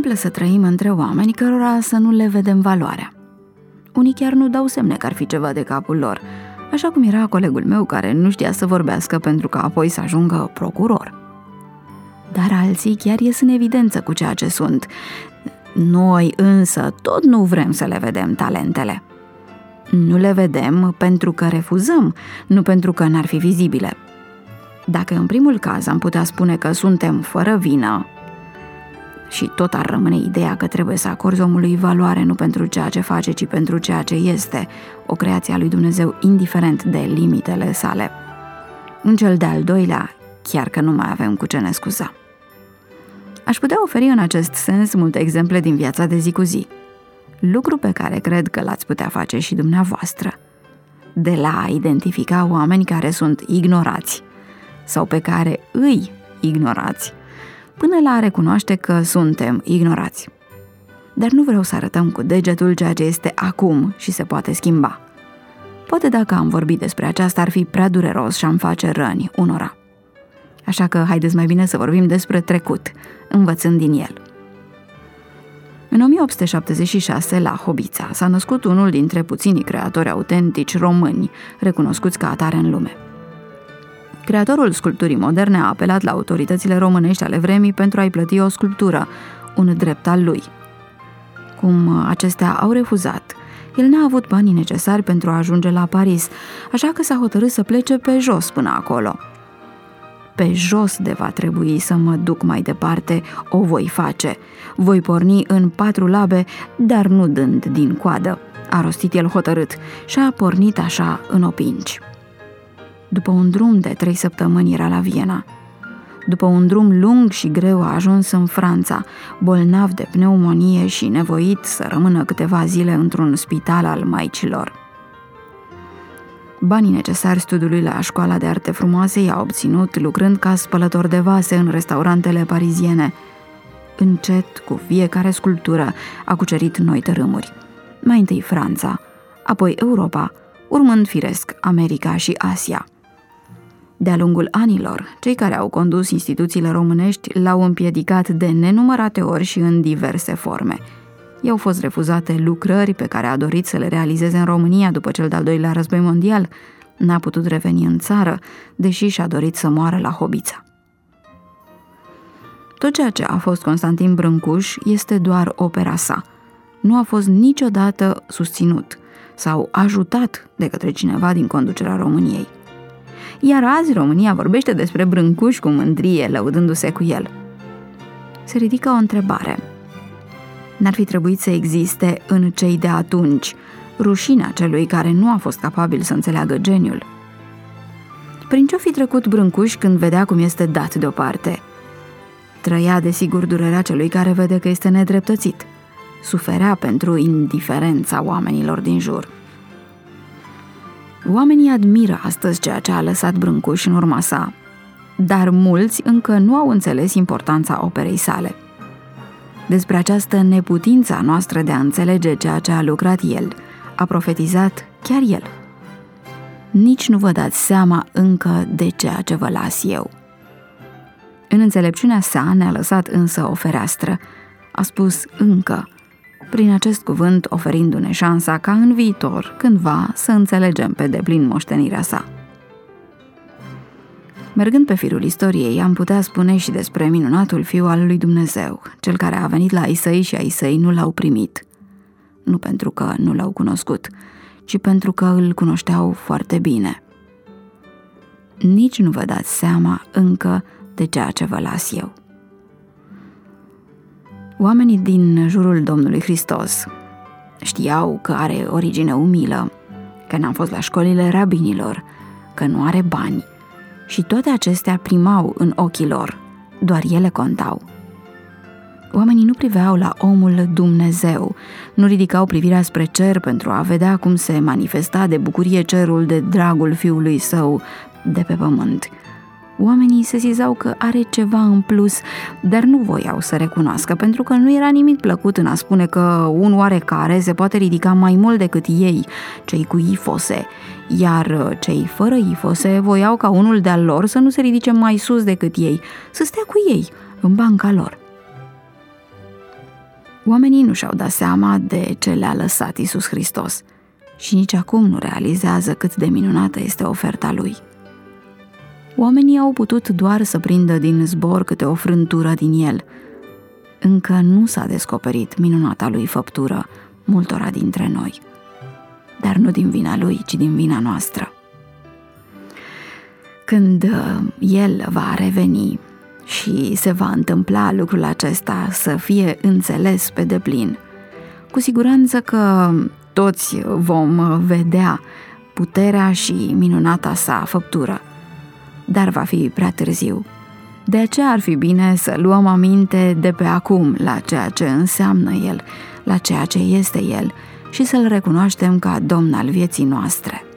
întâmplă să trăim între oameni cărora să nu le vedem valoarea. Unii chiar nu dau semne că ar fi ceva de capul lor, așa cum era colegul meu care nu știa să vorbească pentru că apoi să ajungă procuror. Dar alții chiar ies în evidență cu ceea ce sunt. Noi însă tot nu vrem să le vedem talentele. Nu le vedem pentru că refuzăm, nu pentru că n-ar fi vizibile. Dacă în primul caz am putea spune că suntem fără vină și tot ar rămâne ideea că trebuie să acorzi omului valoare nu pentru ceea ce face, ci pentru ceea ce este, o creație a lui Dumnezeu indiferent de limitele sale, în cel de-al doilea, chiar că nu mai avem cu ce ne scuza. Aș putea oferi în acest sens multe exemple din viața de zi cu zi, lucru pe care cred că l-ați putea face și dumneavoastră, de la a identifica oameni care sunt ignorați sau pe care îi ignorați, până la a recunoaște că suntem ignorați. Dar nu vreau să arătăm cu degetul ceea ce este acum și se poate schimba. Poate dacă am vorbit despre aceasta ar fi prea dureros și am face răni unora. Așa că haideți mai bine să vorbim despre trecut, învățând din el. În 1876, la Hobița, s-a născut unul dintre puținii creatori autentici români, recunoscuți ca atare în lume. Creatorul sculpturii moderne a apelat la autoritățile românești ale vremii pentru a-i plăti o sculptură, un drept al lui. Cum acestea au refuzat, el n-a avut banii necesari pentru a ajunge la Paris, așa că s-a hotărât să plece pe jos până acolo. Pe jos de va trebui să mă duc mai departe, o voi face. Voi porni în 4 labe, dar nu dând din coadă, a rostit el hotărât și a pornit așa în opinci. După un drum de 3 săptămâni era la Viena. După un drum lung și greu a ajuns în Franța, bolnav de pneumonie și nevoit să rămână câteva zile într-un spital al maicilor. Banii necesari studiului la școala de arte frumoase i-a obținut lucrând ca spălător de vase în restaurantele pariziene. Încet, cu fiecare sculptură, a cucerit noi tărâmuri. Mai întâi Franța, apoi Europa, urmând firesc America și Asia. De-a lungul anilor, cei care au condus instituțiile românești l-au împiedicat de nenumărate ori și în diverse forme. I-au fost refuzate lucrări pe care a dorit să le realizeze în România după cel de-al doilea război mondial. N-a putut reveni în țară, deși și-a dorit să moară la Hobița. Tot ceea ce a fost Constantin Brâncuș este doar opera sa. Nu a fost niciodată susținut sau ajutat de către cineva din conducerea României. Iar azi România vorbește despre Brâncuș cu mândrie, lăudându-se cu el. Se ridică o întrebare. N-ar fi trebuit să existe în cei de atunci rușinea celui care nu a fost capabil să înțeleagă geniul? Prin ce-o fi trecut Brâncuș când vedea cum este dat deoparte? Trăia desigur durerea celui care vede că este nedreptățit. Suferea pentru indiferența oamenilor din jur. Oamenii admiră astăzi ceea ce a lăsat Brâncuș în urma sa, dar mulți încă nu au înțeles importanța operei sale. Despre această neputință a noastră de a înțelege ceea ce a lucrat el, a profetizat chiar el. Nici nu vă dați seama încă de ceea ce vă las eu. În înțelepciunea sa ne-a lăsat însă o fereastră. A spus încă, prin acest cuvânt oferindu-ne șansa ca în viitor, cândva, să înțelegem pe deplin moștenirea sa. Mergând pe firul istoriei, am putea spune și despre minunatul Fiu al lui Dumnezeu, cel care a venit la ai săi și ai săi nu l-au primit. Nu pentru că nu l-au cunoscut, ci pentru că îl cunoșteau foarte bine. Nici nu vă dați seama încă de ceea ce vă las eu. Oamenii din jurul Domnului Hristos știau că are origine umilă, că n-a fost la școlile rabinilor, că nu are bani, și toate acestea primau în ochii lor, doar ele contau. Oamenii nu priveau la omul Dumnezeu, nu ridicau privirea spre cer pentru a vedea cum se manifesta de bucurie cerul de dragul Fiului Său de pe pământ. Oamenii sesizau că are ceva în plus, dar nu voiau să recunoască, pentru că nu era nimic plăcut în a spune că un oarecare se poate ridica mai mult decât ei, cei cu ifose, iar cei fără ifose voiau ca unul de-al lor să nu se ridice mai sus decât ei, să stea cu ei în banca lor. Oamenii nu și-au dat seama de ce le-a lăsat Iisus Hristos și nici acum nu realizează cât de minunată este oferta Lui. Oamenii au putut doar să prindă din zbor câte o frântură din El. Încă nu s-a descoperit minunata Lui făptură multora dintre noi, dar nu din vina Lui, ci din vina noastră. Când El va reveni și se va întâmpla lucrul acesta să fie înțeles pe deplin, cu siguranță că toți vom vedea puterea și minunata sa făptură, dar va fi prea târziu. De aceea ar fi bine să luăm aminte de pe acum la ceea ce înseamnă El, la ceea ce este El și să-L recunoaștem ca Domn al vieții noastre.